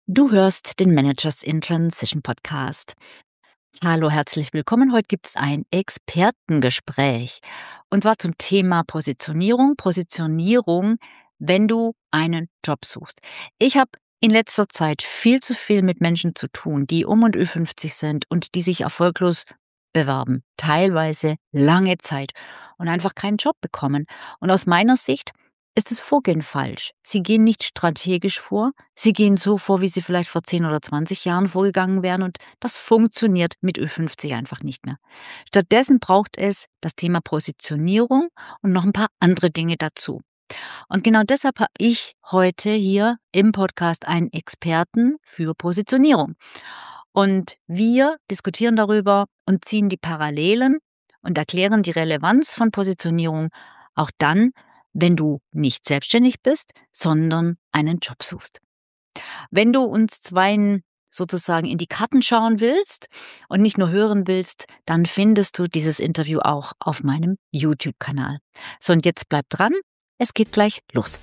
Du hörst den Managers in Transition Podcast. Hallo, herzlich willkommen. Heute gibt es ein Expertengespräch und zwar zum Thema Positionierung. Positionierung, wenn du einen Job suchst. Ich habe in letzter Zeit viel zu viel mit Menschen zu tun, die um und Ü50 sind und die sich erfolglos bewerben, teilweise lange Zeit und einfach keinen Job bekommen. Und aus meiner Sicht ist das Vorgehen falsch. Sie gehen nicht strategisch vor, sie gehen so vor, wie sie vielleicht vor 10 oder 20 Jahren vorgegangen wären und das funktioniert mit Ü50 einfach nicht mehr. Stattdessen braucht es das Thema Positionierung und noch ein paar andere Dinge dazu. Und genau deshalb habe ich heute hier im Podcast einen Experten für Positionierung. Und wir diskutieren darüber und ziehen die Parallelen und erklären die Relevanz von Positionierung auch dann, wenn du nicht selbstständig bist, sondern einen Job suchst. Wenn du uns zweien sozusagen in die Karten schauen willst und nicht nur hören willst, dann findest du dieses Interview auch auf meinem YouTube-Kanal. So, und jetzt bleib dran, es geht gleich los.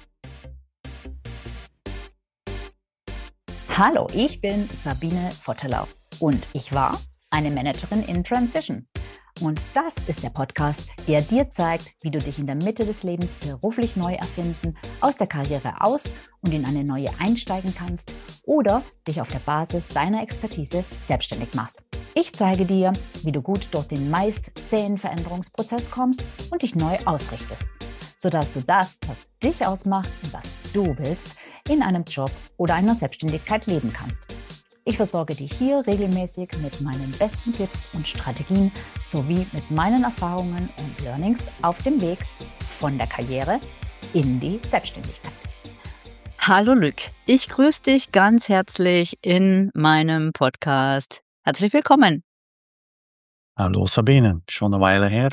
Hallo, ich bin Sabine Vottelau und ich war eine Managerin in Transition. Und das ist der Podcast, der dir zeigt, wie du dich in der Mitte des Lebens beruflich neu erfinden, aus der Karriere aus und in eine neue einsteigen kannst oder dich auf der Basis deiner Expertise selbstständig machst. Ich zeige dir, wie du gut durch den meist zähen Veränderungsprozess kommst und dich neu ausrichtest, sodass du das, was dich ausmacht und was du willst, in einem Job oder einer Selbstständigkeit leben kannst. Ich versorge dich hier regelmäßig mit meinen besten Tipps und Strategien sowie mit meinen Erfahrungen und Learnings auf dem Weg von der Karriere in die Selbstständigkeit. Hallo Luc, ich grüße dich ganz herzlich in meinem Podcast. Herzlich willkommen. Hallo Sabine, schon eine Weile her.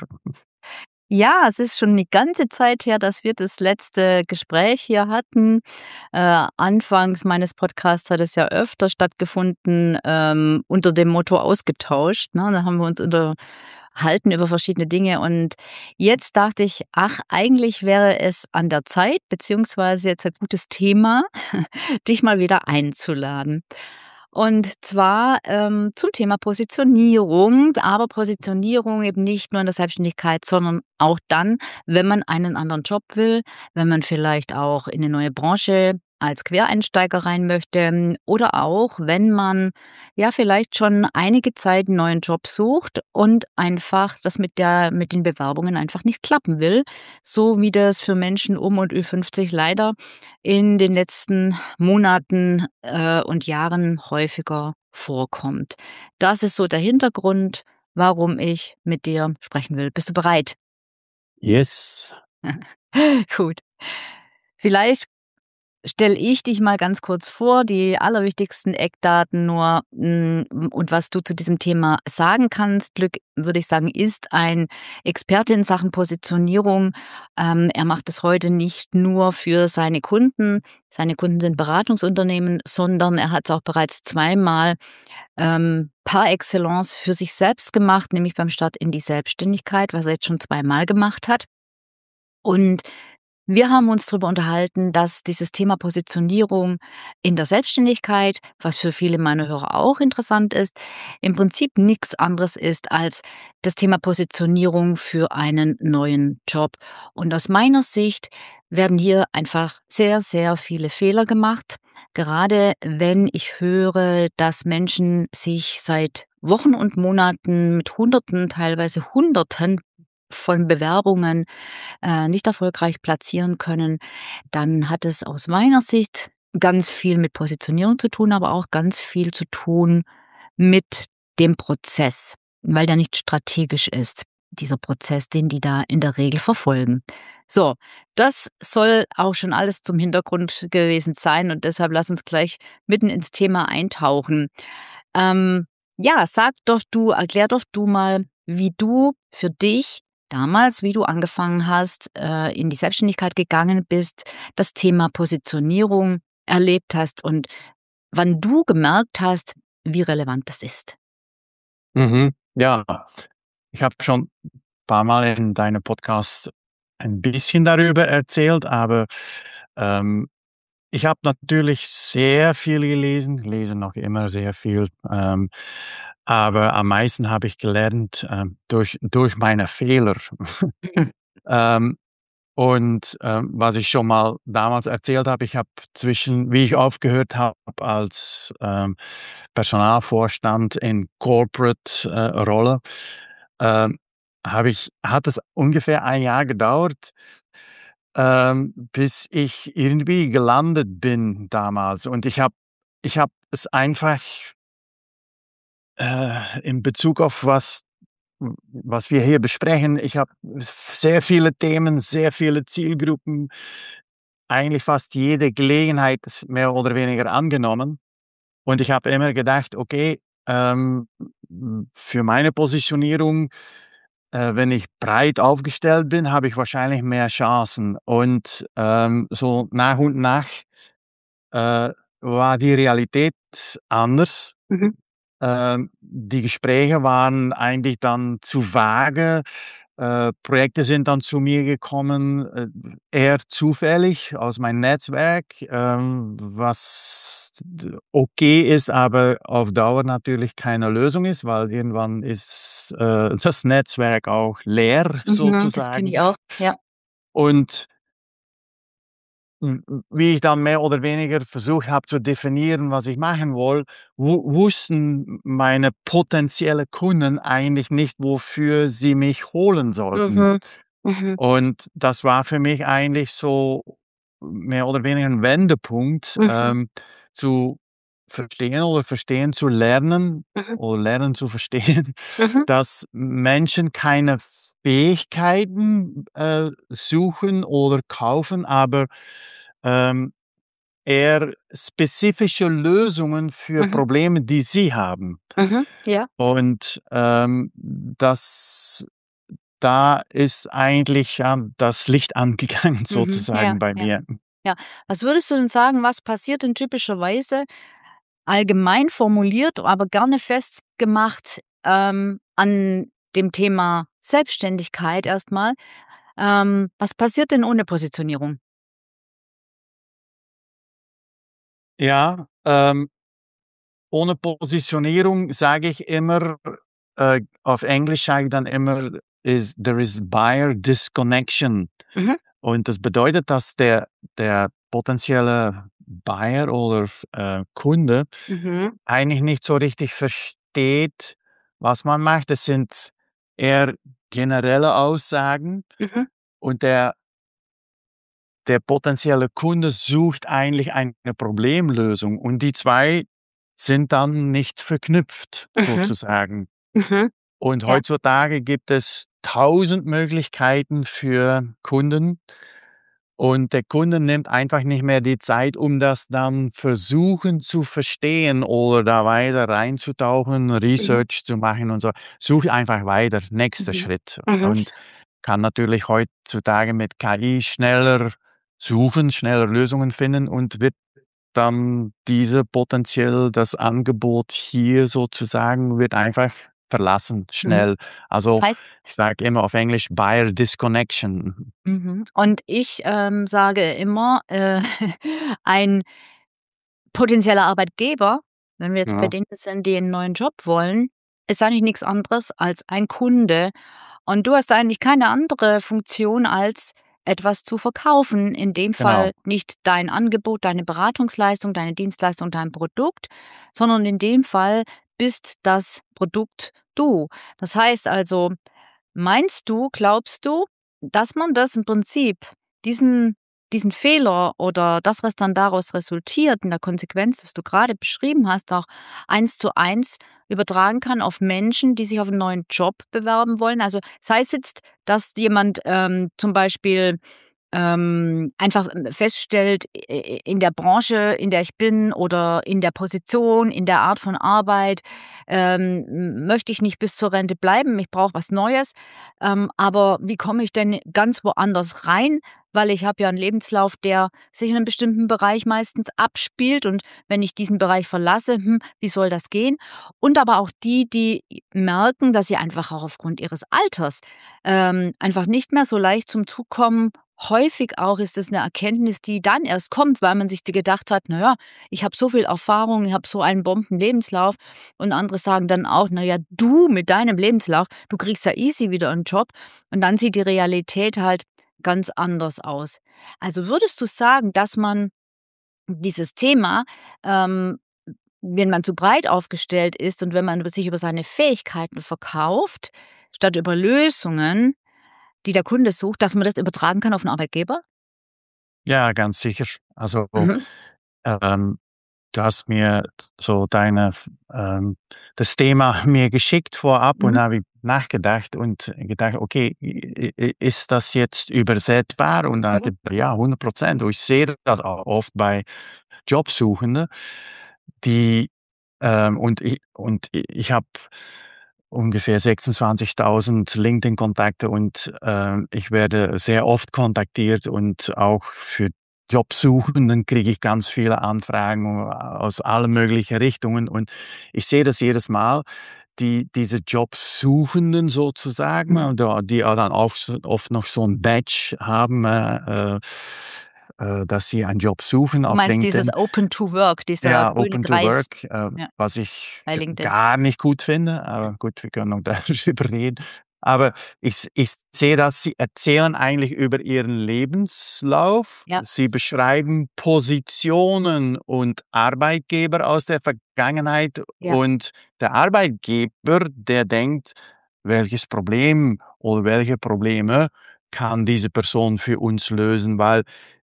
Ja, es ist schon eine ganze Zeit her, dass wir das letzte Gespräch hier hatten. Anfangs meines Podcasts hat es ja öfter stattgefunden, unter dem Motto „ausgetauscht", ne? Da haben wir uns unterhalten über verschiedene Dinge und jetzt dachte ich: „Ach, eigentlich wäre es an der Zeit beziehungsweise jetzt ein gutes Thema, dich mal wieder einzuladen." Und zwar, zum Thema Positionierung, aber Positionierung eben nicht nur in der Selbstständigkeit, sondern auch dann, wenn man einen anderen Job will, wenn man vielleicht auch in 'ne neue Branche als Quereinsteiger rein möchte, oder auch, wenn man, ja, vielleicht schon einige Zeit 'n neuen Job sucht und einfach das mit den Bewerbungen einfach nicht klappen will, so wie das für Menschen um und Ü50 leider in den letzten Monaten, und Jahren häufiger vorkommt. Das ist so der Hintergrund, warum ich mit dir sprechen will. Bist du bereit? Yes. Gut. Vielleicht stelle ich dich mal ganz kurz vor, die allerwichtigsten Eckdaten nur, und was du zu diesem Thema sagen kannst. Glück, würde ich sagen, ist ein Experte in Sachen Positionierung. Er macht es heute nicht nur für seine Kunden. Seine Kunden sind Beratungsunternehmen, sondern er hat es auch bereits zweimal, par excellence für sich selbst gemacht, nämlich beim Start in die Selbstständigkeit, was er jetzt schon zweimal gemacht hat. Und wir haben uns darüber unterhalten, dass dieses Thema Positionierung in der Selbstständigkeit, was für viele meiner Hörer auch interessant ist, im Prinzip nichts anderes ist als das Thema Positionierung für einen neuen Job. Und aus meiner Sicht werden hier einfach sehr, sehr viele Fehler gemacht. Gerade wenn ich höre, dass Menschen sich seit Wochen und Monaten mit Hunderten, teilweise Hunderten von Bewerbungen nicht erfolgreich platzieren können, dann hat es aus meiner Sicht ganz viel mit Positionierung zu tun, aber auch ganz viel zu tun mit dem Prozess, weil der nicht strategisch ist, dieser Prozess, den die da in der Regel verfolgen. So, das soll auch schon alles zum Hintergrund gewesen sein und deshalb lass uns gleich mitten ins Thema eintauchen. Ja, erklär doch du mal, wie du für dich damals, wie du angefangen hast, in die Selbstständigkeit gegangen bist, das Thema Positionierung erlebt hast und wann du gemerkt hast, wie relevant das ist. Ja, ich habe schon ein paar Mal in deinem Podcast ein bisschen darüber erzählt, aber, ähm, ich habe natürlich sehr viel gelesen, lese noch immer sehr viel, aber am meisten habe ich gelernt, durch meine Fehler. Mhm. Ähm, was ich schon mal damals erzählt habe, ich habe wie ich aufgehört habe als, Personalvorstand in Corporate, Rolle, ähm, hat es ungefähr ein Jahr gedauert, bis ich irgendwie gelandet bin damals. Und ich habe es einfach, in Bezug auf was wir hier besprechen, ich habe sehr viele Themen, sehr viele Zielgruppen, eigentlich fast jede Gelegenheit mehr oder weniger angenommen. Und ich habe immer gedacht: „Okay, für meine Positionierung, wenn ich breit aufgestellt bin, habe ich wahrscheinlich mehr Chancen.“ Und, so nach und nach, äh, war die Realität anders. Mhm. Die Gespräche waren eigentlich dann zu vage. Projekte sind dann zu mir gekommen, eher zufällig aus meinem Netzwerk, was okay ist, aber auf Dauer natürlich keine Lösung ist, weil irgendwann ist, das Netzwerk auch leer Mhm, das kenne sozusagen. ich auch, ja. Und wie ich dann mehr oder weniger versucht habe zu definieren, was ich machen will, wussten meine potenzielle Kunden eigentlich nicht, wofür sie mich holen sollten. Mhm. Mhm. Und das war für mich eigentlich so mehr oder weniger ein Wendepunkt, Mhm. zu verstehen zu lernen Mhm. oder lernen zu verstehen, Mhm. dass Menschen keine Fähigkeiten, suchen oder kaufen, aber, ähm, eher spezifische Lösungen für Mhm. Probleme, die sie haben. Mhm. Ja. Und, da ist eigentlich, ja, das Licht angegangen Mhm. Ja, sozusagen bei ja, mir. ja. Was würdest du denn sagen, was passiert denn typischerweise allgemein formuliert, aber gerne festgemacht, an dem Thema Selbstständigkeit erstmal? Was passiert denn ohne Positionierung? Ja, ohne Positionierung sage ich immer, auf Englisch sage ich dann immer, there is buyer disconnection. Mhm. Und das bedeutet, dass der potenzielle Buyer oder, Kunde Mhm. eigentlich nicht so richtig versteht, was man macht. Es sind eher generelle Aussagen Mhm. und der potenzielle Kunde sucht eigentlich eine Problemlösung und die 2 sind dann nicht verknüpft Mhm. sozusagen. Mhm. Und Ja. heutzutage gibt es 1.000 Möglichkeiten für Kunden und der Kunde nimmt einfach nicht mehr die Zeit, um das dann versuchen zu verstehen oder da weiter reinzutauchen, Mhm. Research zu machen und so. Sucht einfach weiter, nächster Mhm. Schritt. Mhm. Und kann natürlich heutzutage mit KI schneller suchen, schneller Lösungen finden und wird dann das Angebot hier sozusagen wird einfach verlassen, Mhm. schnell. Das Also, heißt ich sage immer auf Englisch Buyer Disconnection. mhm, und ich, sage immer, ein potenzieller Arbeitgeber, wenn wir jetzt bei Ja, denen sind, die 'n neuen Job wollen, ist eigentlich nix anderes als ein Kunde. Und du hast eigentlich keine andere Funktion, als etwas zu verkaufen. In dem Fall genau. nicht dein Angebot, deine Beratungsleistung, deine Dienstleistung, dein Produkt, sondern in dem Fall bist das Produkt du. Das heißt also, glaubst du, dass man das im Prinzip diesen Fehler oder das, was dann daraus resultiert in der Konsequenz, was du gerade beschrieben hast, auch eins zu eins übertragen kann auf Menschen, die sich auf einen neuen Job bewerben wollen? Also, sei es jetzt, dass jemand, zum Beispiel einfach, feststellt, in der Branche, in der ich bin oder in der Position, in der Art von Arbeit, möchte ich nicht bis zur Rente bleiben, ich brauche was Neues. Aber wie komme ich denn ganz woanders rein? Weil ich habe ja einen Lebenslauf, der sich in einem bestimmten Bereich meistens abspielt und wenn ich diesen Bereich verlasse, wie soll das gehen? Und aber auch die, die merken, dass sie einfach auch aufgrund ihres Alters, einfach nicht mehr so leicht zum Zug kommen häufig auch ist es 'ne Erkenntnis, die dann erst kommt, weil man sich gedacht hat: „Na ja, ich habe so viel Erfahrung, ich habe so einen Bombenlebenslauf.“ Und andere sagen dann auch: „Na ja, du mit deinem Lebenslauf, du kriegst ja easy wieder 'n Job.“ Und dann sieht die Realität halt ganz anders aus. Also, würdest du sagen, dass man dieses Thema, ähm, wenn man zu breit aufgestellt ist und wenn man sich über seine Fähigkeiten verkauft, statt über Lösungen, die der Kunde sucht, dass man das übertragen kann auf 'n Arbeitgeber? Ja, ganz sicher. Also, Mhm. ähm, du hast mir so das Thema mir geschickt vorab und Mhm. da habe ich nachgedacht und gedacht: „Okay, ist das jetzt übersetzbar?“ Und dann Mhm. ja, 100%. Und ich sehe das auch oft bei Jobsuchenden, die, ich habe ungefähr 26.000 LinkedIn-Kontakte und, ich werde sehr oft kontaktiert und auch für Jobsuchenden kriege ich ganz viele Anfragen aus allen möglichen Richtungen und ich sehe das jedes Mal, diese Jobsuchenden sozusagen, Mhm. die ja dann oft noch so 'n Badge haben, dass sie einen Job suchen Du auf meinst dieses LinkedIn. Open to Work, dieser Ja, grüne Open to Kreis, Work, ja, was ich bei g LinkedIn. gar nicht gut finde, aber gut, wir können noch darüber reden. Aber ich sehe das, sie erzählen eigentlich über ihren Lebenslauf. Ja, Sie beschreiben Positionen und Arbeitgeber aus der Vergangenheit ja, und der Arbeitgeber, der denkt: „Welches Problem oder welche Probleme kann diese Person für uns lösen?“ Weil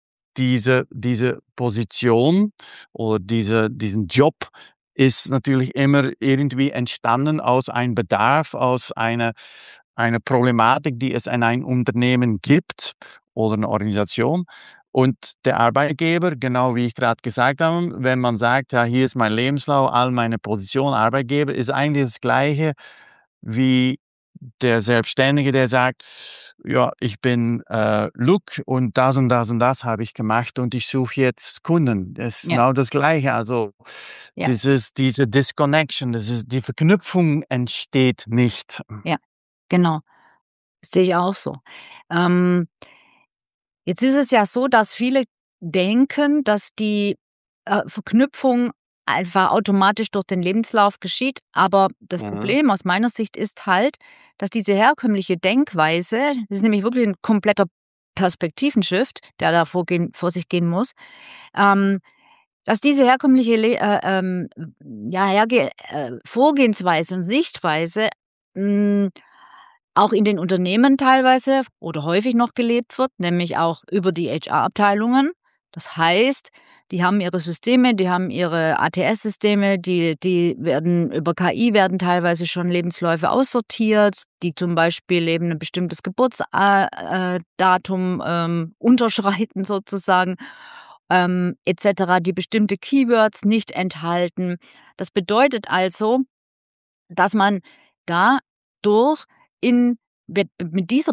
diese Position oder diesen Job ist natürlich immer irgendwie entstanden aus einem Bedarf, aus einer Problematik, die es in einem Unternehmen gibt oder 'ne Organisation. Und der Arbeitgeber, genau wie ich grad gesagt habe, wenn man sagt: „Ja, hier ist mein Lebenslauf, all meine Positionen“, Arbeitgeber ist eigentlich das Gleiche wie der Selbstständige, der sagt: „Ja, ich bin, Luc und das und das habe ich gemacht und ich suche jetzt Kunden.“ Das ist ja, genau das Gleiche. Also, ja, diese Disconnection, das ist die Verknüpfung entsteht nicht. ja, genau. Das sehe ich auch so. Ähm, Jetzt ist es ja so, dass viele denken, dass die, Verknüpfung einfach automatisch durch den Lebenslauf geschieht, aber das Mhm. Problem aus meiner Sicht ist halt, dass diese herkömmliche Denkweise, das ist nämlich wirklich 'n kompletter Perspektivenshift, der da vor sich gehen muss, ähm, dass diese herkömmliche ja, Vorgehensweise und Sichtweise, hm, auch in den Unternehmen teilweise oder häufig noch gelebt wird, nämlich auch über die HR-Abteilungen. Das heißt, die haben ihre Systeme, die haben ihre ATS-Systeme, die werden über KI werden teilweise schon Lebensläufe aussortiert, die zum Beispiel eben ein bestimmtes Datum, unterschreiten sozusagen, et cetera, die bestimmte Keywords nicht enthalten. Das bedeutet also, dass man dadurch in mit dieser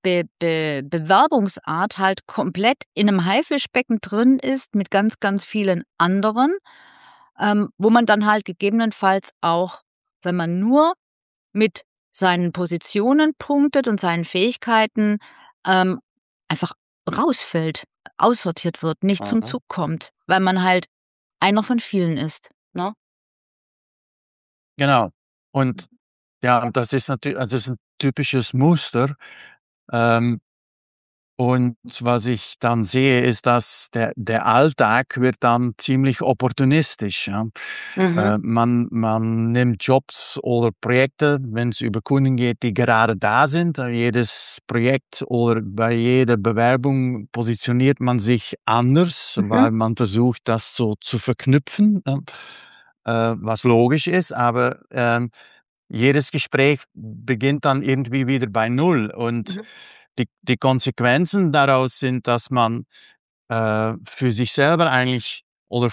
Bewerbungsart halt komplett in 'nem Haifischbecken drin ist mit ganz, ganz vielen anderen, wo man dann halt gegebenenfalls auch, wenn man nur mit seinen Positionen punktet und seinen Fähigkeiten, ähm, einfach rausfällt, aussortiert wird, nicht zum Mhm. Zug kommt, weil man halt einer von vielen ist, ne? Genau. Und ja, und das ist natürlich, also, das ist 'n typisches Muster. Ähm, und was ich dann sehe, ist, dass der Alltag wird dann ziemlich opportunistisch, ja. Mhm, Man nimmt Jobs oder Projekte, wenn es über Kunden geht, die gerade da sind. Jedes Projekt oder bei jeder Bewerbung positioniert man sich anders, mhm, weil man versucht, das so zu verknüpfen, was logisch ist, aber, jedes Gespräch beginnt dann irgendwie wieder bei Null und mhm, die Konsequenzen daraus sind, dass man, für sich selber eigentlich oder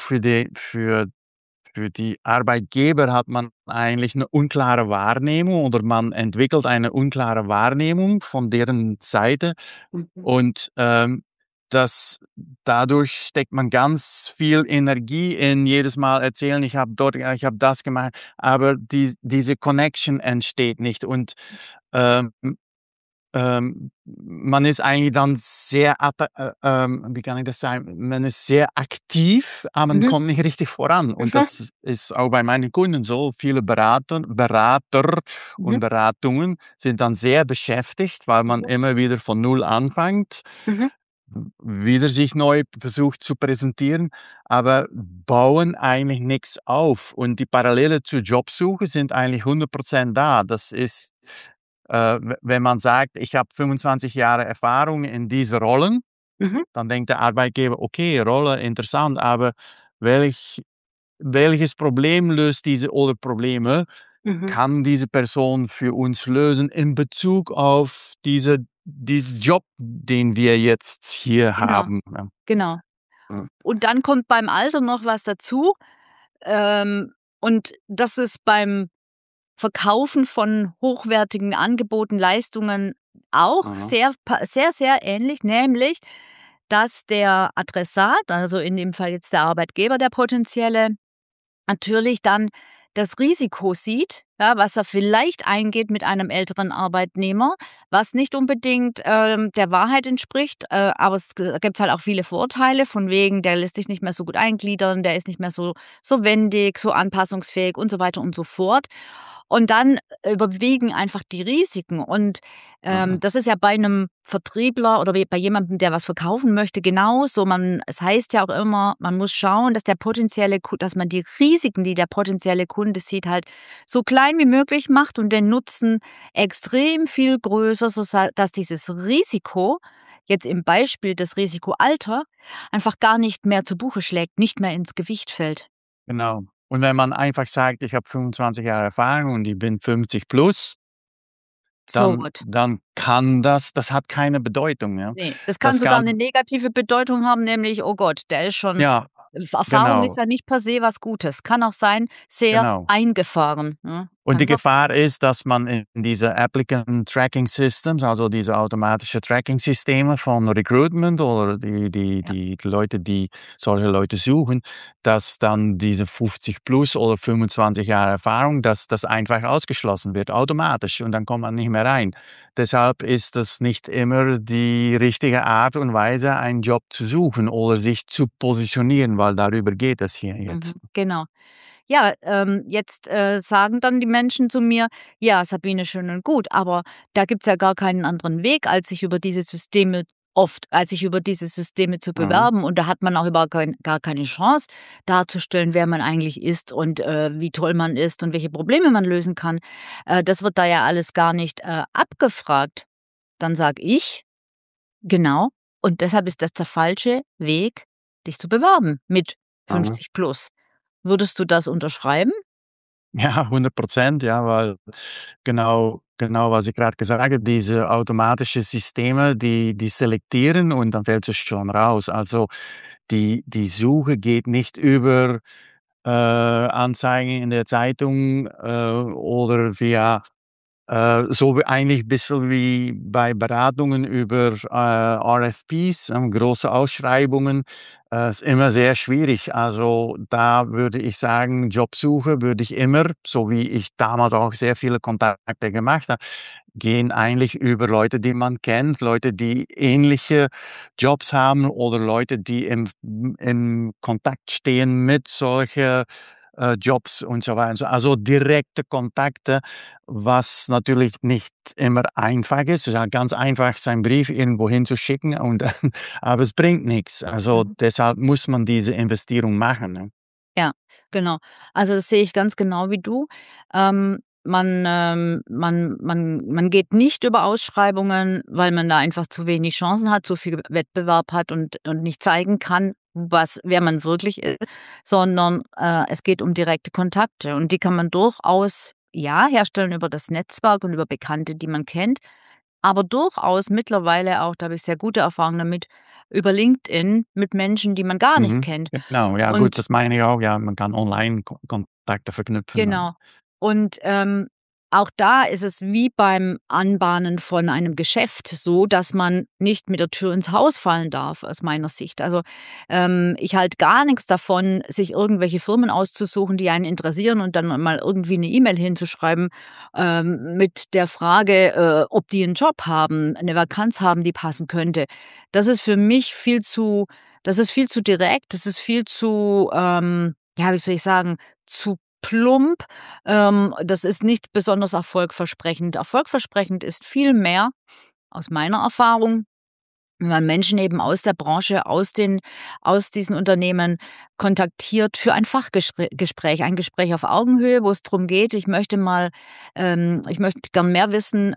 für die Arbeitgeber hat man eigentlich eine unklare Wahrnehmung oder man entwickelt eine unklare Wahrnehmung von deren Seite mhm. und, das dadurch steckt man ganz viel Energie in jedes Mal erzählen: „Ich habe dort ja, ich habe das gemacht“, aber diese Connection entsteht nicht und, ähm man ist eigentlich dann sehr, wie kann ich das sagen? Man ist sehr aktiv, aber man Mhm. kommt nicht richtig voran. Und Mhm. das ist auch bei meinen Kunden so. Viele Berater und Mhm. Beratungen sind dann sehr beschäftigt, weil man Mhm. immer wieder von Null anfängt, Mhm. wieder sich neu versucht zu präsentieren, aber bauen eigentlich nichts auf. Und die Parallele zur Jobsuche sind eigentlich 100% da. Das ist, wenn man sagt, ich habe 25 Jahre Erfahrung in diese Rollen, Mhm. dann denkt der Arbeitgeber, okay, Rolle interessant, aber welch, welches Problem löst diese oder Probleme Mhm. kann diese Person für uns lösen in Bezug auf diesen Job, den wir jetzt hier Genau, haben. Ja. genau. Mhm. Und dann kommt beim Alter noch was dazu, und das ist beim Verkaufen von hochwertigen Angeboten, Leistungen auch Mhm. sehr, sehr ähnlich, nämlich, dass der Adressat, also in dem Fall jetzt der Arbeitgeber, der potenzielle, natürlich dann das Risiko sieht, ja, was er vielleicht eingeht mit einem älteren Arbeitnehmer, was nicht unbedingt, der Wahrheit entspricht, aber es gibt halt auch viele Vorteile von wegen, der lässt sich nicht mehr so gut eingliedern, der ist nicht mehr so wendig, so anpassungsfähig und so weiter und so fort. Und dann überwiegen einfach die Risiken und, Mhm. das ist ja bei einem Vertriebler oder bei jemandem, der was verkaufen möchte, genauso. Es heißt ja auch immer, man muss schauen, dass man die Risiken, die der potenzielle Kunde sieht, halt so klein wie möglich macht und den Nutzen extrem viel größer, dass dieses Risiko, jetzt im Beispiel das Risiko Alter, einfach gar nicht mehr zu Buche schlägt, nicht mehr ins Gewicht fällt. Genau. Und wenn man einfach sagt, ich habe 25 Jahre Erfahrung und ich bin 50 plus, So dann, gut. dann kann das hat keine Bedeutung. Ja. Ne, das kann Das sogar galt, 'ne negative Bedeutung haben, nämlich: „Oh Gott, der ist schon“. ja, Erfahrung ist genau, ja nicht per se was Gutes. Kann auch sein, sehr genau. eingefahren, ne? Und die Kann's auch sein. Gefahr ist, dass man in diese Applicant Tracking Systems, also diese automatische Tracking-Systeme von Recruitment oder Ja. die Leute, die solche Leute suchen, dass dann diese 50 plus oder 25 Jahre Erfahrung, dass das einfach ausgeschlossen wird, automatisch und dann kommt man nicht mehr rein. Deshalb ist das nicht immer die richtige Art und Weise, einen Job zu suchen oder sich zu positionieren, weil darüber geht es hier Mhm, jetzt. genau. Ja, jetzt, sagen dann die Menschen zu mir: „Ja, Sabine, schön und gut, aber da gibt's ja gar keinen anderen Weg, als sich über diese Systeme zu Mhm. bewerben. Und da hat man auch gar keine Chance darzustellen, wer man eigentlich ist und, wie toll man ist und welche Probleme man lösen kann. Das wird da ja alles gar nicht, abgefragt.“ Dann sage ich: „Genau, und deshalb ist das der falsche Weg, dich zu bewerben mit Mhm. 50 plus.“ Würdest du das unterschreiben? Ja, 100%, ja, weil genau, was ich gerade gesagt habe, diese automatische Systeme, die selektieren und dann fällt es schon raus. Also, die Suche geht nicht über, Anzeigen in der Zeitung, oder via so wie eigentlich bisschen wie bei Beratungen über, RFPs, große Ausschreibungen, ist immer sehr schwierig. Also, da würde ich sagen, Jobsuche würde ich immer, so wie ich damals auch sehr viele Kontakte gemacht habe, gehen eigentlich über Leute, die man kennt, Leute, die ähnliche Jobs haben oder Leute, die im Kontakt stehen mit solche, Jobs und so weiter. Also, direkte Kontakte, was natürlich nicht immer einfach ist. Es ist ja ganz einfach, seinen Brief irgendwo hinzuschicken und dann aber es bringt nix. Also, Mhm. deshalb muss man diese Investierung machen, ne? Ja, genau. Also, das sehe ich ganz genau wie du. Man geht nicht über Ausschreibungen, weil man da einfach zu wenig Chancen hat, zu viel Wettbewerb hat und nicht zeigen kann, wer man wirklich ist, sondern, es geht um direkte Kontakte und die kann man durchaus, ja, herstellen über das Netzwerk und über Bekannte, die man kennt, aber durchaus mittlerweile auch, da habe ich sehr gute Erfahrungen damit, über LinkedIn mit Menschen, die man gar nicht Mhm. kennt. Genau, ja gut, Und das meine ich auch, ja, man kann online Kontakte verknüpfen, ne? genau. Und, auch da ist es wie beim Anbahnen von einem Geschäft so, dass man nicht mit der Tür ins Haus fallen darf, aus meiner Sicht. Also, ich halte gar nichts davon, sich irgendwelche Firmen auszusuchen, die einen interessieren und dann mal irgendwie eine E-Mail hinzuschreiben, mit der Frage, ob die einen Job haben, eine Vakanz haben, die passen könnte. Das ist für mich viel zu direkt, das ist viel zu, ja, wie soll ich sagen, zu plump. Das ist nicht besonders erfolgversprechend. Erfolgversprechend ist viel mehr aus meiner Erfahrung, wenn man Menschen eben aus der Branche, aus diesen Unternehmen kontaktiert für ein Fachgespräch, ein Gespräch auf Augenhöhe, wo es drum geht, ich möchte gern mehr wissen,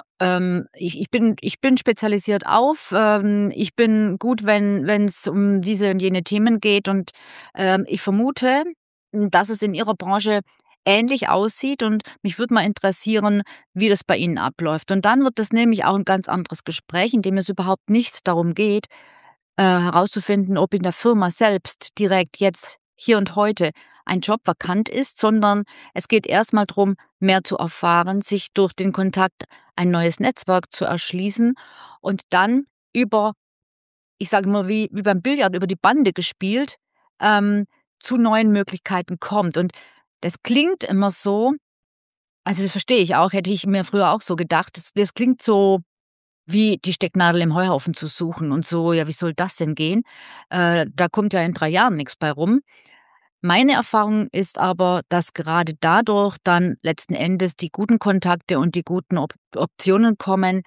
ich bin spezialisiert ich bin gut, wenn es um diese und jene Themen geht und, ich vermute, dass es in Ihrer Branche ähnlich aussieht und mich würde mal interessieren, wie das bei Ihnen abläuft. Und dann wird das nämlich auch ein ganz anderes Gespräch, in dem es überhaupt nicht darum geht, herauszufinden, ob in der Firma selbst direkt jetzt, hier und heute ein Job vakant ist, sondern es geht erst mal drum, mehr zu erfahren, sich durch den Kontakt ein neues Netzwerk zu erschließen und dann über, ich sage mal, wie beim Billard über die Bande gespielt, ähm, zu neuen Möglichkeiten kommt. Und das klingt immer so, also, das verstehe ich auch, hätte ich mir früher auch so gedacht. Das klingt so wie die Stecknadel im Heuhaufen zu suchen und so, ja, wie soll das denn gehen? Da kommt ja in 3 Jahren nichts bei rum. Meine Erfahrung ist aber, dass gerade dadurch dann letzten Endes die guten Kontakte und die guten Optionen kommen,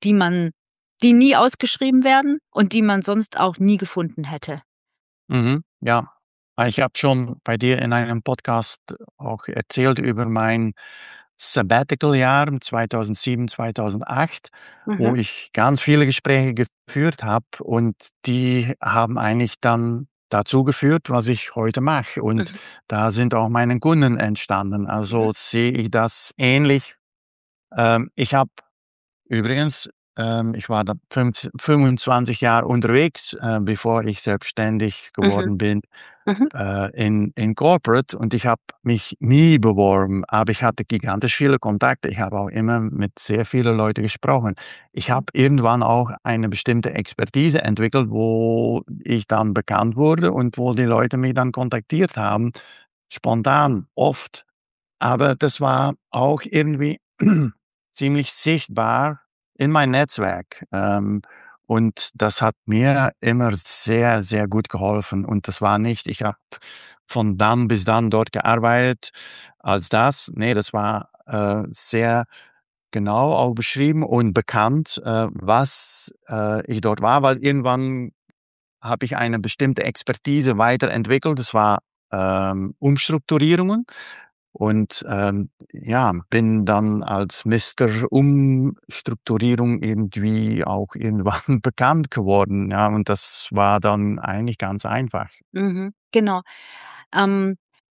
die nie ausgeschrieben werden und die man sonst auch nie gefunden hätte. Ja. Ich habe schon bei dir in einem Podcast auch erzählt über mein Sabbatical-Jahr 2007, 2008, wo Mhm, ich ganz viele Gespräche geführt habe und die haben eigentlich dann dazu geführt, was ich heute mache. Und mhm, da sind auch meine Kunden entstanden. mhm, Also sehe ich das ähnlich. Ich habe übrigens, ich war da 25 Jahre unterwegs, bevor ich selbstständig mhm, geworden bin, mhm, in Corporate, und ich habe mich nie beworben, aber ich hatte gigantisch viele Kontakte. Ich habe auch immer mit sehr vielen Leuten gesprochen. Ich mhm, habe irgendwann auch eine bestimmte Expertise entwickelt, wo ich dann bekannt wurde und wo die Leute mich dann kontaktiert haben, spontan, oft. Aber das war auch irgendwie ziemlich sichtbar in mein Netzwerk. Und das hat mir immer sehr, sehr gut geholfen. Und das war nicht, ich habe von dann bis dann dort gearbeitet als das. Nee, das war sehr genau auch beschrieben und bekannt, was ich dort war, weil irgendwann habe ich eine bestimmte Expertise weiterentwickelt. Das war Umstrukturierungen. Und ja, bin dann als Mister Umstrukturierung irgendwie auch irgendwann bekannt geworden. Ja, und das war dann eigentlich ganz einfach. mhm, genau. Ähm,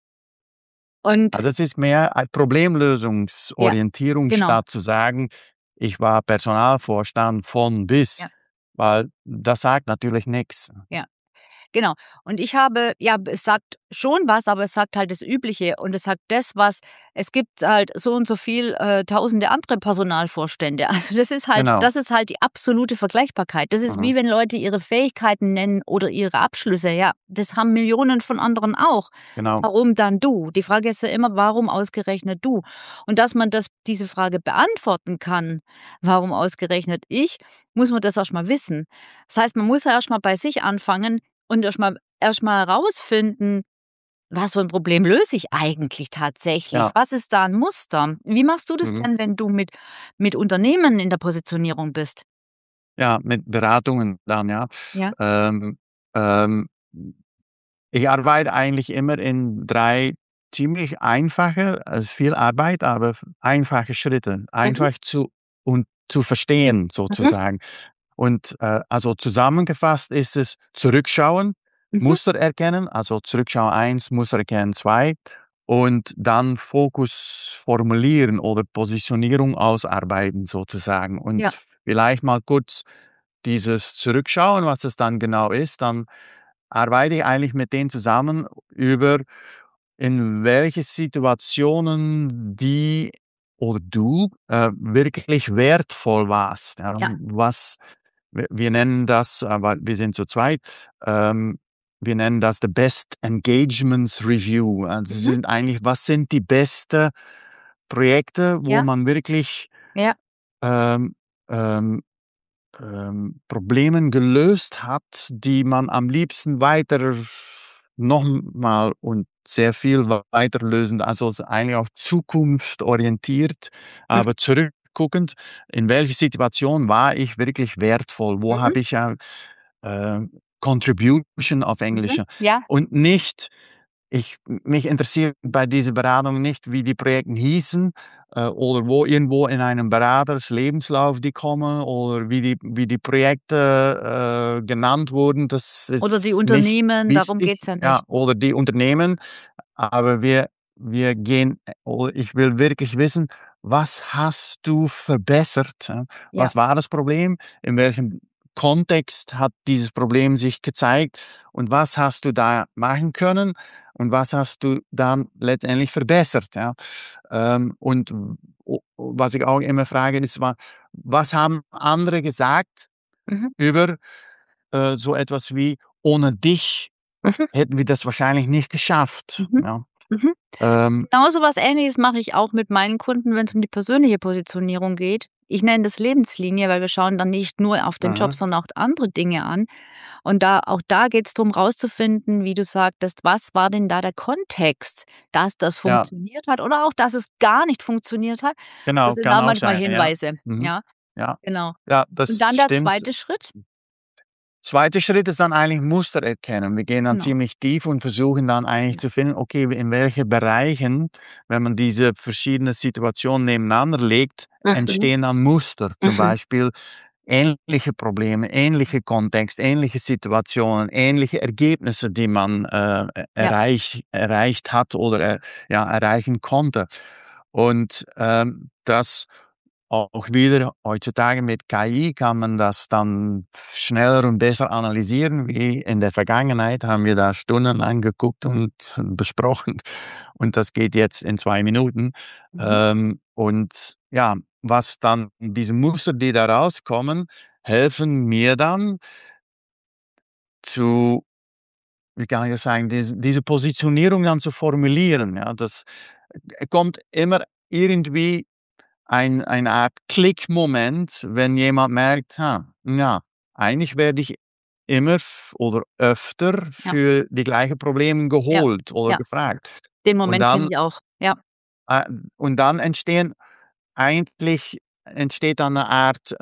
und Also es ist mehr eine ja, Problemlösungsorientierung, genau, statt zu sagen, ich war Personalvorstand von bis, ja, weil das sagt natürlich nichts. ja. Genau. Und ich habe, ja, es sagt schon was, aber es sagt halt das Übliche und es sagt das, was es gibt halt so und so viel, tausende andere Personalvorstände. Also, Genau. das ist halt die absolute Vergleichbarkeit. Das ist Mhm. wie wenn Leute ihre Fähigkeiten nennen oder ihre Abschlüsse. Ja, das haben Millionen von anderen auch. Genau. Warum dann du? Die Frage ist ja immer, warum ausgerechnet du? Und dass man diese Frage beantworten kann, warum ausgerechnet ich, muss man das erst mal wissen. Das heißt, man muss ja erst mal bei sich anfangen und erst mal herausfinden, was für 'n Problem löse ich eigentlich tatsächlich? Ja. Was ist da 'n Muster? Wie machst du das Mhm. denn, wenn du mit Unternehmen in der Positionierung bist? Ja, mit Beratungen dann, ja. Ja? Ähm, ähm, Ich arbeite eigentlich immer in 3 ziemlich einfache, also viel Arbeit, aber einfache Schritte, Mhm, einfach zu verstehen mhm, sozusagen. Und, also zusammengefasst ist es zurückschauen, mhm. Muster erkennen, also Zurückschau 1, Muster erkennen 2, und dann Fokus formulieren oder Positionierung ausarbeiten sozusagen. Ja. Und vielleicht mal kurz dieses Zurückschauen, was es dann genau ist, dann arbeite ich eigentlich mit denen zusammen über, in welche Situationen die oder du wirklich wertvoll warst. Ja? Ja. Wir nennen das, aber wir sind zu zweit, ähm, wir nennen das the Best Engagements Review. Das Mhm. sind eigentlich, was sind die besten Projekte, wo Ja, man wirklich ja. ähm, ähm, Problemen gelöst hat, die man am liebsten weiter nochmal und sehr viel weiter lösen, also eigentlich auch zukunftsorientiert, Mhm. aber zurückguckend, in welcher Situation war ich wirklich wertvoll? Wo Mhm. habe ich äh, Contribution auf Englisch? Mhm. Ja. Und nicht mich interessiert bei dieser Beratung nicht, wie die Projekte hießen, oder wo irgendwo in einem Beraters Lebenslauf die kommen oder wie die Projekte, genannt wurden. Das Oder die ist nicht Unternehmen, darum wichtig, geht's ja ja, nicht. oder die Unternehmen. Aber wir gehen oder ich will wirklich wissen, was hast du verbessert, ja? Ja. Was war das Problem? In welchem Kontext hat dieses Problem sich gezeigt? Und was hast du da machen können? Und was hast du dann letztendlich verbessert, ja? Und was ich auch immer frage, ist, was haben andere gesagt Mhm. über so etwas wie: „Ohne dich Mhm. hätten wir das wahrscheinlich nicht geschafft“, Mhm. ja? Mhm. Ähm, Genau so was Ähnliches mache ich auch mit meinen Kunden, wenn's um die persönliche Positionierung geht. Ich nenne das Lebenslinie, weil wir schauen dann nicht nur auf den Job, mhm, sondern auch andere Dinge an. Und da geht's drum rauszufinden, wie du sagtest, was war denn da der Kontext, dass das ja, funktioniert hat oder auch, dass es gar nicht funktioniert hat. Das genau, sind kann da auch manchmal sein, ja. Hinweise, Mhm, ja, ja. genau. Ja, Und dann das der stimmt. zweite Schritt? Zweiter Schritt ist dann eigentlich Muster erkennen. Wir gehen dann Genau. ziemlich tief und versuchen dann eigentlich Ja. zu finden, okay, in welche Bereichen, wenn man diese verschiedenen Situationen nebeneinander legt, Mhm. entstehen dann Muster. Zum Mhm. Beispiel ähnliche Probleme, ähnliche Kontext, ähnliche Situationen, ähnliche Ergebnisse, die man Ja. erreicht hat oder ja, erreichen konnte. Und das auch wieder heutzutage mit KI kann man das dann schneller und besser analysieren, wie in der Vergangenheit haben wir da stundenlang geguckt und besprochen und das geht jetzt in 2 Minuten. Mhm. Und ja, was dann diese Muster, die da rauskommen, helfen mir dann zu, wie kann ich das sagen, diese Positionierung dann zu formulieren, ja. Das kommt immer irgendwie eine Art Klickmoment, wenn jemand merkt: „Ha, ja, eigentlich werde ich immer oder öfter Ja. für die gleichen Probleme Ja. geholt oder Ja. gefragt.“ Den Und Moment kenne dann ich auch. Ja. äh, und dann entsteht dann eine Art,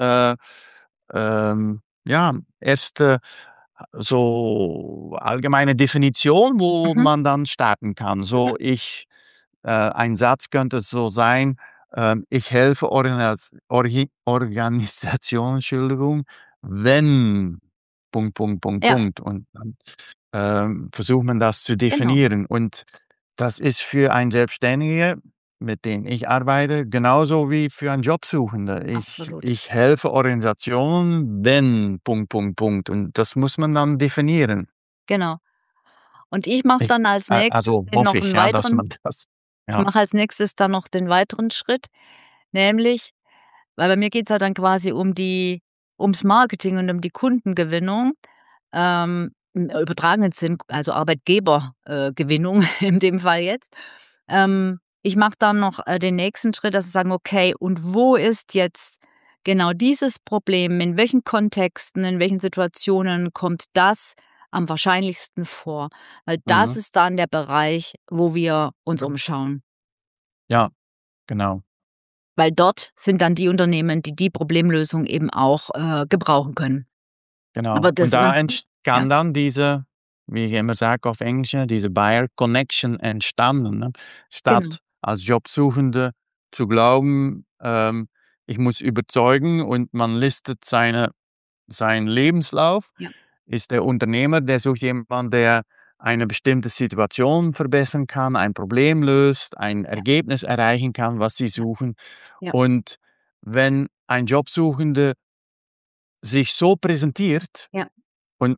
ja, erste so allgemeine Definition, wo Mhm. man dann starten kann. Mhm. So, ein Satz könnte so sein, ich helfe Organisationen, Entschuldigung, wenn Ja, Punkt. Und dann versucht man das zu genau. definieren. Und das ist für einen Selbstständigen, mit dem ich arbeite, genauso wie für einen Jobsuchender. Absolut. Ich helfe Organisationen, wenn Punkt. Und das muss man dann definieren. Genau. Und ich mache Ich, dann als nächstes also den hoffe noch ich, 'n ja, dass weiteren man das, ich ja. mache als nächstes dann noch den weiteren Schritt, nämlich weil bei mir geht's ja dann quasi ums Marketing und um die Kundengewinnung, im übertragenen Sinn, also Arbeitgeber Gewinnung in dem Fall jetzt. Ich mache dann noch, den nächsten Schritt, dass wir sagen: „Okay, und wo ist jetzt genau dieses Problem? In welchen Kontexten, in welchen Situationen kommt das am wahrscheinlichsten vor?“ Weil das Mhm. ist dann der Bereich, wo wir uns umschauen. Ja, genau. Weil dort sind dann die Unternehmen, die die Problemlösung eben auch, gebrauchen können. Genau. Aber Und das da ja, kann dann diese, wie ich immer sage auf Englisch, diese Buyer Connection entstanden, ne? genau. Statt als Jobsuchende zu glauben, ich muss überzeugen und man listet seinen Lebenslauf, Ja, ist der Unternehmer, der sucht jemanden, der eine bestimmte Situation verbessern kann, ein Problem löst, ein ja, Ergebnis erreichen kann, was sie ja, suchen. ja, Und wenn ein Jobsuchender sich so präsentiert ja, und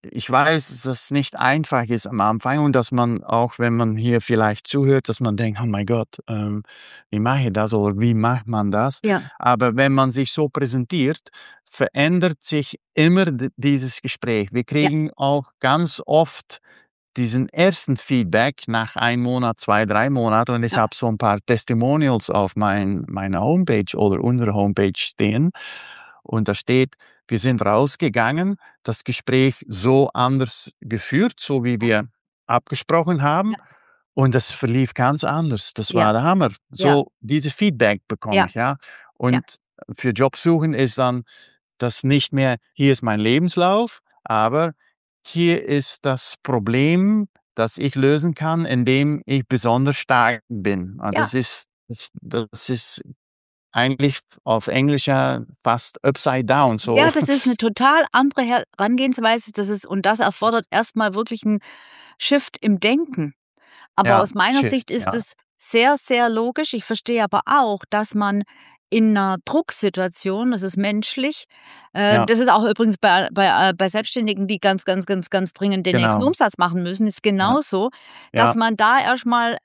ich weiß, dass es nicht einfach ist am Anfang und dass man auch, wenn man hier vielleicht zuhört, dass man denkt: „Oh mein Gott, wie mache ich das oder wie macht man das?“ Ja, Aber wenn man sich so präsentiert, verändert sich immer dieses Gespräch. Wir ja, kriegen auch ganz oft diesen ersten Feedback nach 1 Monat, 2, 3 Monate und ich ja, habe so ein paar Testimonials auf meiner Homepage oder unserer Homepage stehen und da steht: „Wir sind rausgegangen, das Gespräch so anders geführt, so wie wir abgesprochen haben ja, und das verlief ganz anders. Das ja, war der Hammer.“ ja, So diese Feedback bekomme ja, ich, ja. ja, Und für Jobsuchen ist dann das nicht mehr: „Hier ist mein Lebenslauf, aber hier ist das Problem, das ich lösen kann, indem ich besonders stark bin.“ ja. Das ist eigentlich auf Englisch ja fast upside down so. Ja, das ist 'ne total andere Herangehensweise. Das erfordert erst mal wirklich 'n Shift im Denken. Aber Ja, aus meiner Sicht Shift, ist ja. es sehr, sehr logisch. Ich verstehe aber auch, dass man in 'ner Drucksituation, das ist menschlich, Ja, das ist auch übrigens bei Selbstständigen, die ganz, ganz, ganz, ganz dringend den nächsten genau. Umsatz machen müssen, ist Ja, genauso, dass ja, man da erst mal,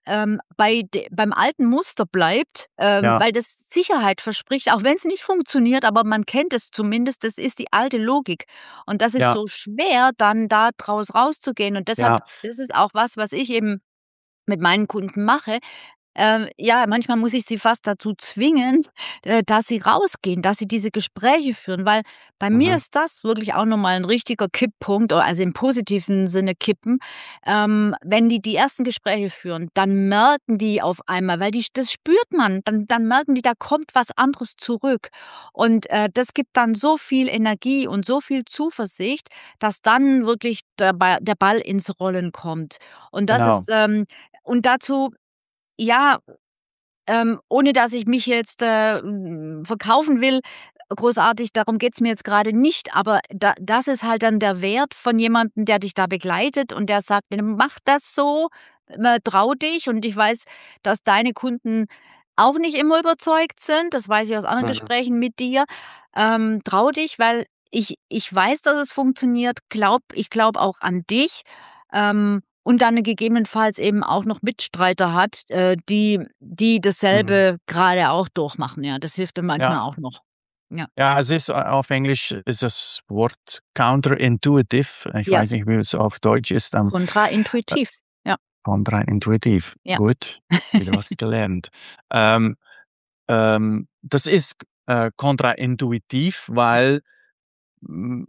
beim alten Muster bleibt, ja, weil das Sicherheit verspricht, auch wenn's nicht funktioniert, aber man kennt es zumindest, das ist die alte Logik. Und das ist ja, so schwer, dann da draus rauszugehen. Und deshalb ja, das ist auch was ich eben mit meinen Kunden mache. Ja, manchmal muss ich sie fast dazu zwingen, dass sie rausgehen, dass sie diese Gespräche führen, weil bei mir mhm, ist das wirklich auch noch mal 'n richtiger Kipppunkt, also im positiven Sinne kippen. Wenn die ersten Gespräche führen, dann merken die auf einmal, weil die das spürt man, dann merken die, da kommt was anderes zurück. Und, das gibt dann so viel Energie und so viel Zuversicht, dass dann wirklich der Ball ins Rollen kommt. Und das ist, genau. und dazu ja, ohne dass ich mich jetzt, verkaufen will, großartig, darum geht's mir jetzt grade nicht, aber das ist halt dann der Wert von jemandem, der dich da begleitet und der sagt: „Mach das so, trau dich.“ Und ich weiß, dass deine Kunden auch nicht immer überzeugt sind. Das weiß ich aus anderen Mhm, Gesprächen mit dir. Trau dich, weil ich weiß, dass es funktioniert. Ich glaube auch an dich. Und dann gegebenenfalls eben auch noch Mitstreiter hat, die mhm. dasselbe grade auch durchmachen, ja. Das hilft dann manchmal Ja, auch noch. Ja. ja, es ist auf Englisch ist das Wort counterintuitive. Ich Ja, weiß nicht, wie es auf Deutsch ist, äh, kontraintuitiv. Ja, kontraintuitiv. ja. Gut, wieder was gelernt. Ähm, das ist, kontraintuitiv, weil, hm,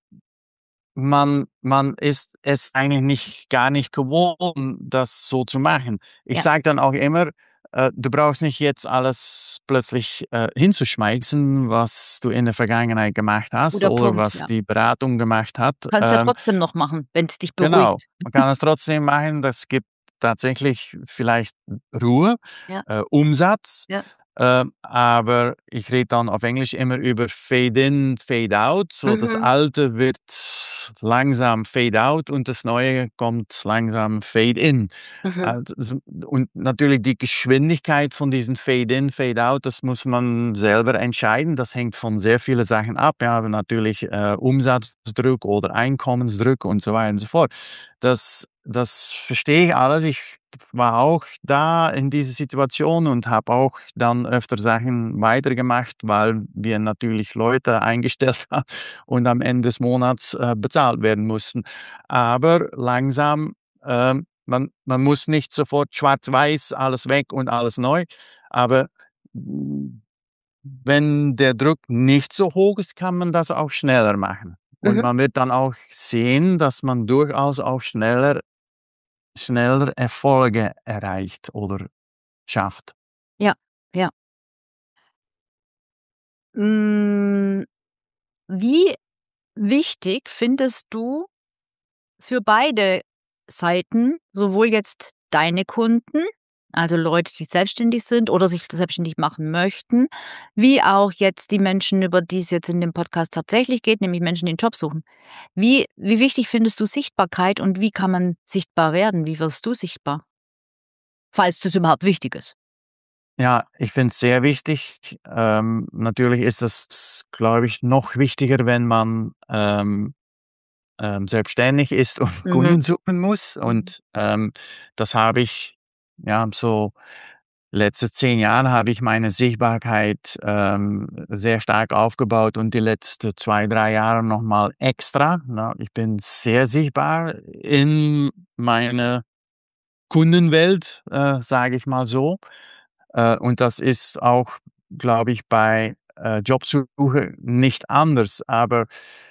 man ist es eigentlich nicht gar nicht gewohnt, das so zu machen. Ich Ja, sage dann auch immer, du brauchst nicht jetzt alles plötzlich, hinzuschmeißen, was du in der Vergangenheit gemacht hast guter oder Punkt, was ja. die Beratung gemacht hat. Kannst ja trotzdem noch machen, wenn's dich Genau, beruhigt. man kann es trotzdem machen. Das gibt tatsächlich vielleicht Ruhe, Ja, Umsatz, ja. aber ich rede dann auf Englisch immer über Fade in, Fade out. So das Mhm, Alte wird langsam Fade out und das Neue kommt langsam Fade in. mhm, Also, und natürlich die Geschwindigkeit von diesen Fade in, Fade out, das muss man selber entscheiden. Das hängt von sehr vielen Sachen ab. Ja, aber natürlich Umsatzdruck oder Einkommensdruck und so weiter und so fort. Das verstehe ich alles. Ich war auch da in dieser Situation und habe auch dann öfter Sachen weitergemacht, weil wir natürlich Leute eingestellt haben und am Ende des Monats bezahlt werden mussten. Aber langsam man muss nicht sofort schwarz-weiß, alles weg und alles neu, aber, hm, wenn der Druck nicht so hoch ist, kann man das auch schneller machen. Und mhm. man wird dann auch sehen, dass man durchaus auch schneller Erfolge erreicht oder schafft. Ja, ja. Hm, wie wichtig findest du für beide Seiten, sowohl jetzt deine Kunden, also Leute, die selbstständig sind oder sich selbstständig machen möchten, wie auch jetzt die Menschen, über die es jetzt in dem Podcast hauptsächlich geht, nämlich Menschen, die 'n Job suchen. Wie wichtig findest du Sichtbarkeit und wie kann man sichtbar werden? Wie wirst du sichtbar? Falls das überhaupt wichtig ist. Ja, ich finde es sehr wichtig. Natürlich ist es, glaube ich, noch wichtiger, wenn man, selbstständig ist und Mhm. Kunden suchen muss. Mhm. Und das habe ich, ja, so letzte 10 Jahre habe ich meine Sichtbarkeit sehr stark aufgebaut und die letzten 2, 3 Jahre noch mal extra, ne? Ich bin sehr sichtbar in meiner Kundenwelt, sage ich mal so. Und das ist auch, glaube ich, bei Jobsuche nicht anders. Aber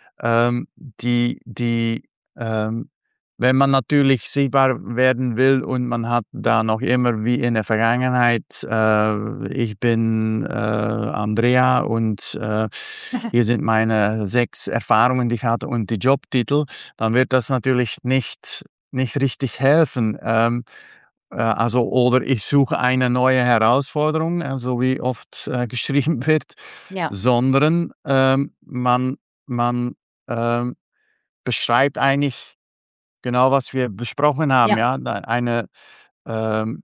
die wenn man natürlich sichtbar werden will und man hat da noch immer wie in der Vergangenheit, ich bin Andrea und hier sind meine 6 Erfahrungen, die ich hatte und die Jobtitel, dann wird das natürlich nicht richtig helfen. Also oder ich suche eine neue Herausforderung, so wie oft geschrieben wird, Ja, sondern man ähm, beschreibt eigentlich genau, was wir besprochen haben, ja, ja, eine ähm,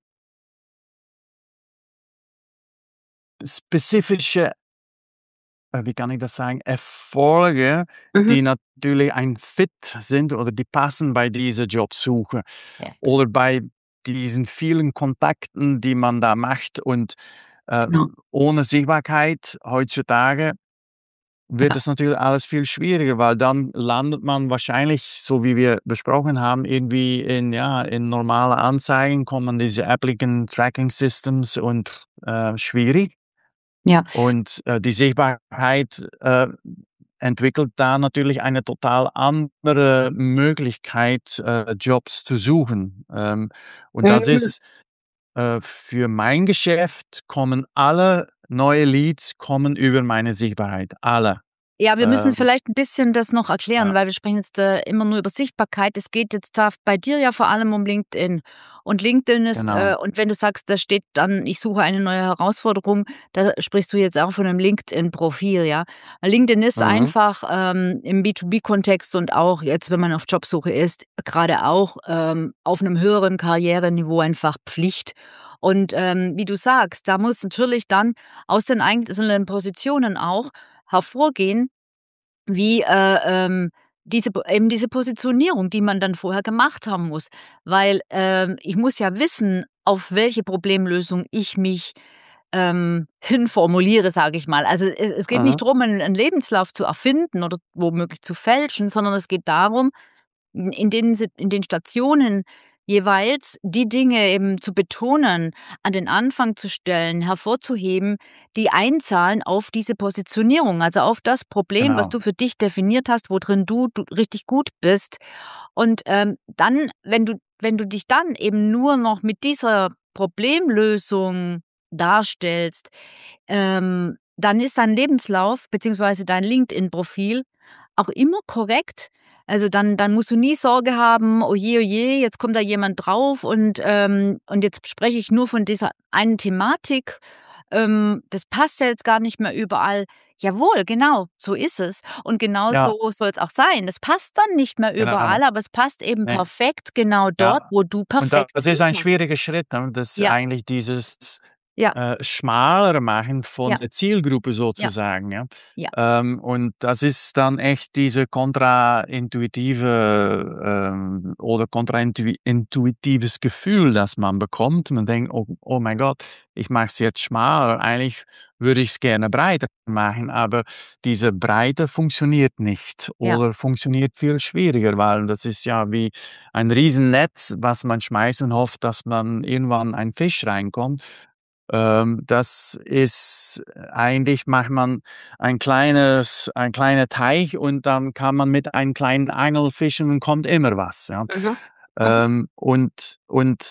spezifische, wie kann ich das sagen, Erfolge, mhm, die natürlich ein Fit sind oder die passen bei dieser Jobsuche ja, oder bei diesen vielen Kontakten, die man da macht und genau. ohne Sichtbarkeit heutzutage wird Ja, es natürlich alles viel schwieriger, weil dann landet man wahrscheinlich, so wie wir besprochen haben, irgendwie in, ja, in normale Anzeigen kommen diese Applicant Tracking Systems und schwierig. ja. Und die Sichtbarkeit entwickelt da natürlich eine total andere Möglichkeit, Jobs zu suchen. Und das Mhm. ist für mein Geschäft kommen alle neue Leads kommen über meine Sichtbarkeit, alle. Ja, wir müssen Ähm, vielleicht 'n bisschen das noch erklären, ja, weil wir sprechen jetzt, immer nur über Sichtbarkeit. Es geht jetzt da bei dir ja vor allem um LinkedIn. Und LinkedIn ist genau. und wenn du sagst, da steht dann: „Ich suche eine neue Herausforderung“, da sprichst du jetzt auch von 'nem LinkedIn-Profil, ja? LinkedIn ist Mhm, einfach, im B2B-Kontext und auch jetzt, wenn man auf Jobsuche ist, grade auch, auf 'nem höheren Karriereniveau einfach Pflicht. Und, wie du sagst, da muss natürlich dann aus den einzelnen Positionen auch hervorgehen, wie, diese Positionierung, die man dann vorher gemacht haben muss. Weil, ich muss ja wissen, auf welche Problemlösung ich mich, hinformuliere, sage ich mal. Also, es geht mhm, nicht drum, einen Lebenslauf zu erfinden oder womöglich zu fälschen, sondern es geht darum, in den Stationen jeweils die Dinge eben zu betonen, an den Anfang zu stellen, hervorzuheben, die einzahlen auf diese Positionierung, also auf das Problem, was genau. du für dich definiert hast, worin du richtig gut bist. Und, dann, wenn du dich dann eben nur noch mit dieser Problemlösung darstellst, dann ist dein Lebenslauf beziehungsweise dein LinkedIn-Profil auch immer korrekt. Also, dann musst du nie Sorge haben: „Oh je, jetzt kommt da jemand drauf und jetzt spreche ich nur von dieser einen Thematik. Das passt ja jetzt gar nicht mehr überall.“ Jawohl, genau, so ist es. Und genau Ja, so soll es auch sein. Es passt dann nicht mehr genau. überall, aber es passt eben Ne, perfekt genau dort, ja. wo du Und perfekt das ist ein hinpasst. schwieriger Schritt, ne, dass Ja, eigentlich dieses ja, schmaler machen von ja, der Zielgruppe ja, sozusagen, ja. ja, Und das ist dann echt diese kontraintuitive oder intuitives Gefühl, das man bekommt. Man denkt: „Oh oh mein Gott, ich mache es jetzt schmaler. Eigentlich würde ich es gerne breiter machen, aber diese Breite funktioniert nicht ja, oder funktioniert viel schwieriger, weil das ist ja wie ein Riesennetz, was man schmeißt und hofft, dass man irgendwann ein Fisch reinkommt. Das ist eigentlich macht man ein kleiner Teich und dann kann man mit einem kleinen Angel fischen und kommt immer was, ja. mhm, mhm, Und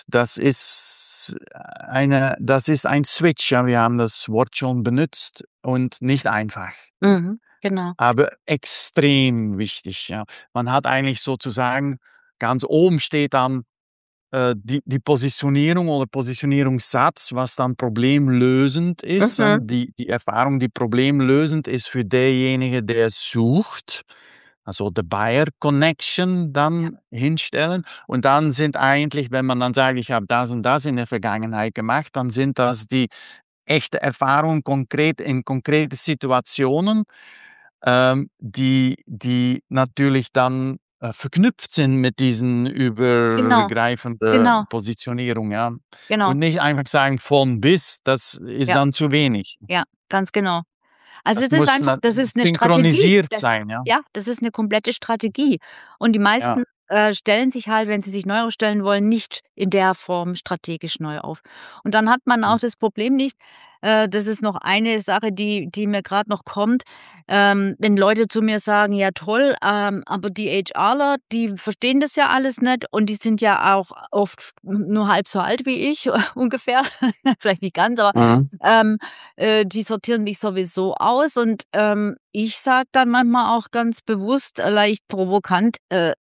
das ist ein Switch, ja. Wir haben das Wort schon benutzt und nicht einfach, mhm, genau. aber extrem wichtig, ja. Man hat eigentlich sozusagen ganz oben steht dann die Positionierung oder Positionierungssatz, was dann problemlösend ist, Mhm, die Erfahrung, die problemlösend ist für derjenige, der sucht, also the Buyer Connection ja, dann hinstellen. Und dann sind eigentlich, wenn man dann sagt: „Ich habe das und das in der Vergangenheit gemacht“, dann sind das die echte Erfahrung konkret in konkrete Situationen, die natürlich dann verknüpft sind mit diesen Genau, übergreifenden genau, Positionierung, ja. genau. Und nicht einfach sagen von bis, das ist Ja, dann zu wenig. ja, ganz genau. Also, Das es ist muss einfach, das ist 'ne Strategie. synchronisiert Das, sein, ja. ja, das ist 'ne komplette Strategie. Und die Ja. meisten, stellen sich halt, wenn sie sich neu aufstellen wollen, nicht in der Form strategisch neu auf. Und dann hat man Mhm. auch das Problem nicht, das ist noch eine Sache, die mir grad noch kommt, wenn Leute zu mir sagen: „Ja toll, aber die HRler, die verstehen das ja alles nicht und die sind ja auch oft nur halb so alt wie ich ungefähr.“ Vielleicht nicht ganz, aber, Mhm. ähm die sortieren mich sowieso aus und, ich sage dann manchmal auch ganz bewusst, leicht provokant,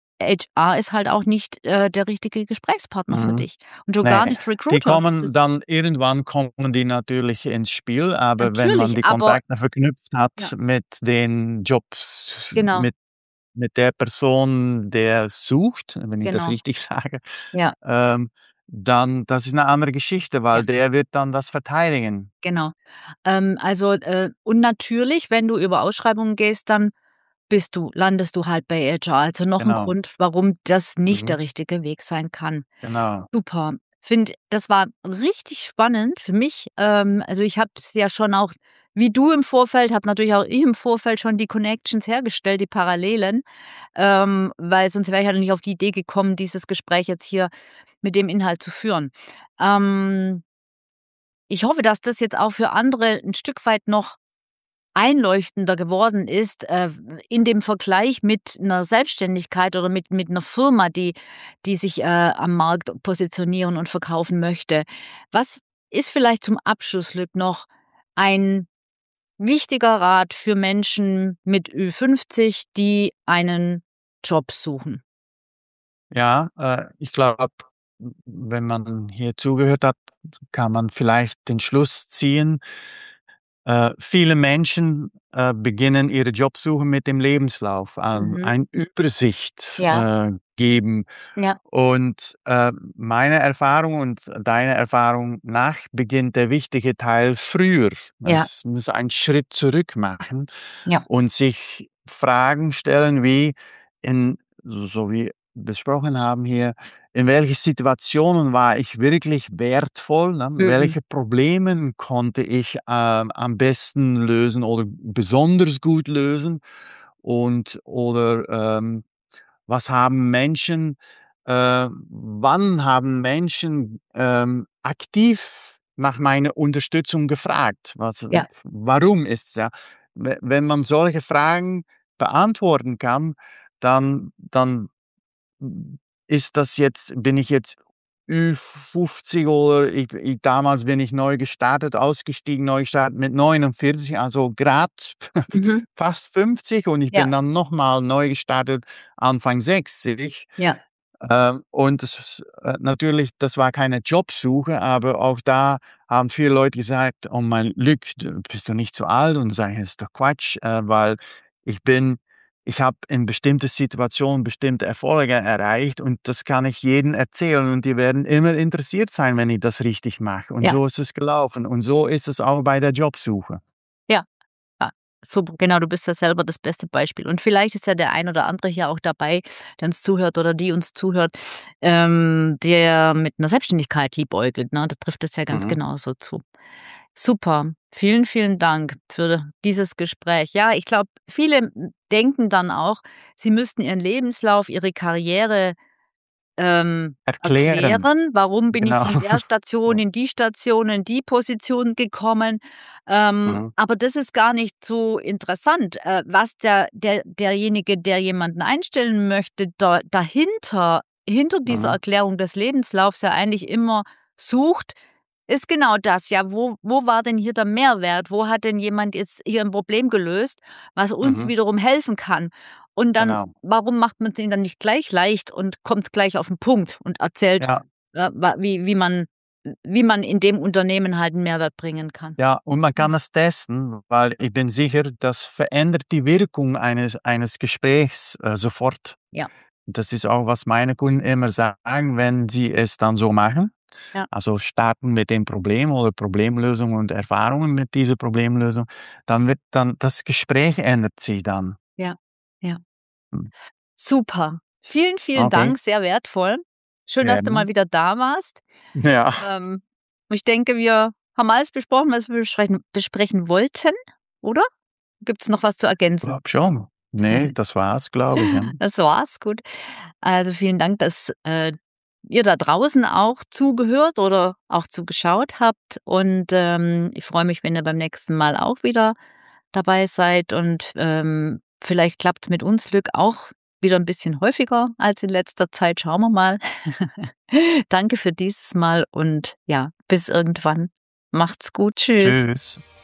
HR ist halt auch nicht, der richtige Gesprächspartner für Mhm. dich und schon gar Ne, nicht die Recruiter. kommen Das dann irgendwann kommen die natürlich ins Spiel, aber wenn man natürlich, die aber Kontakte verknüpft ja, hat mit den Jobs, genau, mit der Person, der sucht, wenn ich das genau. richtig sage, Ja, ähm, dann das ist 'ne andere Geschichte, ja, weil der wird dann das verteidigen. genau. Also, und natürlich, wenn du über Ausschreibungen gehst, dann landest du halt bei HR. Also, noch 'n Genau. Grund, warum das nicht Mhm. der richtige Weg sein kann. Genau. Super. Finde, das war richtig spannend für mich. Also, ich habe es ja schon auch wie du im Vorfeld, habe natürlich auch ich im Vorfeld schon die Connections hergestellt, die Parallelen, weil sonst wäre ich ja nicht auf die Idee gekommen, dieses Gespräch jetzt hier mit dem Inhalt zu führen. Ähm, Ich hoffe, dass das jetzt auch für andere ein Stück weit noch einleuchtender geworden ist, in dem Vergleich mit einer Selbstständigkeit oder mit 'ner Firma, die sich, am Markt positionieren und verkaufen möchte. Was ist vielleicht zum Abschluss, Lück, noch ein wichtiger Rat für Menschen mit Ü50, die einen Job suchen? Ja, ich glaube, wenn man hier zugehört hat, kann man vielleicht den Schluss ziehen. Viele Menschen, beginnen ihre Jobsuche mit dem Lebenslauf, Mhm. ein Übersicht, Ja, geben. ja. Und, meiner Erfahrung und deiner Erfahrung nach beginnt der wichtige Teil früher. Ja, Es muss einen Schritt zurück machen ja. und sich Fragen stellen wie so wie besprochen haben hier, in welchen Situationen war ich wirklich wertvoll, ne? Mhm. Welche Probleme konnte ich, am besten lösen oder besonders gut lösen und oder, was haben Menschen wann haben Menschen, aktiv nach meiner Unterstützung gefragt? Ja. Warum ist's, ja? Wenn man solche Fragen beantworten kann, dann ist das jetzt bin ich jetzt Ü50 oder damals bin ich neu gestartet, ausgestiegen, neu gestartet mit 49, also grad Mhm. fast 50 und ich Ja, bin dann noch mal neu gestartet Anfang 60. ja. Und das ist, natürlich, das war keine Jobsuche, aber auch da haben viele Leute gesagt: „Oh mein Glück, du bist doch nicht zu alt?“ Und sage ich: „Das ist doch Quatsch, weil ich bin ich habe in bestimmte Situationen bestimmte Erfolge erreicht und das kann ich jedem erzählen und die werden immer interessiert sein, wenn ich das richtig mache.“ Und Ja, so ist es gelaufen und so ist es auch bei der Jobsuche. ja. Ja, super, genau, du bist ja selber das beste Beispiel. Und vielleicht ist ja der ein oder andere hier auch dabei, der uns zuhört oder die uns zuhört, der mit einer Selbstständigkeit liebäugelt, ne? Da trifft es ja ganz Mhm. genauso zu. Super, vielen, vielen Dank für dieses Gespräch. Ja, ich glaube, viele denken dann auch, sie müssten ihren Lebenslauf, ihre Karriere Erklären, erklären, warum bin ich genau. von der Station Ja. in die Station, in die Position gekommen. Mhm. Aber das ist gar nicht so interessant, was derjenige, der jemanden einstellen möchte, hinter dieser Mhm. Erklärung des Lebenslaufs ja eigentlich immer sucht, ist genau das, ja, wo war denn hier der Mehrwert? Wo hat denn jemand jetzt hier ein Problem gelöst, was uns Mhm. wiederum helfen kann? Und dann, Genau. warum macht man's ihnen dann nicht gleich leicht und kommt gleich auf 'n Punkt und erzählt, Ja. wa wie man in dem Unternehmen halt 'n Mehrwert bringen kann? Ja, und man Mhm. kann es testen, weil ich bin sicher, das verändert die Wirkung eines Gesprächs, sofort. Ja, Das ist auch, was meine Kunden immer sagen, wenn sie es dann so machen. ja, Also, starten mit dem Problem oder Problemlösung und Erfahrungen mit dieser Problemlösung, dann wird dann das Gespräch ändert sich dann. ja, ja. Hm. Super. Vielen, vielen Okay. Dank, sehr wertvoll. Schön, dass du Gerne. mal wieder da warst. Ja, Ich denke, wir haben alles besprochen, was wir besprechen wollten, oder? Gibt's noch was zu ergänzen? glaube schon. Ne, das war's, glaube ich, ja. Das war's, gut. Also, vielen Dank, dass, ihr da draußen auch zugehört oder auch zugeschaut habt und, ich freue mich, wenn ihr beim nächsten Mal auch wieder dabei seid und, vielleicht klappt's mit uns Glück auch wieder ein bisschen häufiger als in letzter Zeit. Schauen wir mal. Danke für dieses Mal und ja, bis irgendwann. Macht's gut. Tschüss. Tschüss.